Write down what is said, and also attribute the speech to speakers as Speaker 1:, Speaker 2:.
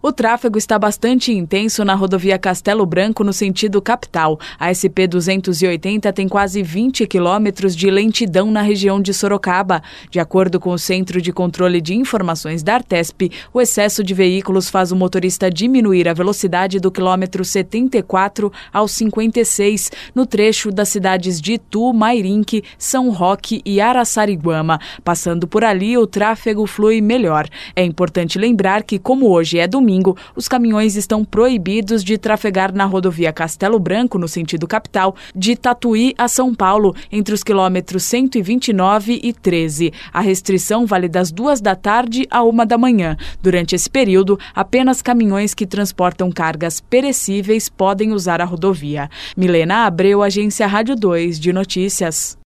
Speaker 1: O tráfego está bastante intenso na rodovia Castelo Branco no sentido capital. A SP-280 tem quase 20 quilômetros de lentidão na região de Sorocaba. De acordo com o Centro de Controle de Informações da Artesp, o excesso de veículos faz o motorista diminuir a velocidade do quilômetro 74 ao 56, no trecho das cidades de Itu, Mairinque, São Roque e Araçariguama. Passando por ali, o tráfego flui melhor. É importante lembrar que, como hoje é domingo, os caminhões estão proibidos de trafegar na rodovia Castelo Branco, no sentido capital, de Tatuí a São Paulo, entre os quilômetros 129 e 13. A restrição vale das 2 da tarde a 1 da manhã. Durante esse período, apenas caminhões que transportam cargas perecíveis podem usar a rodovia. Milena Abreu, Agência Rádio 2 de Notícias.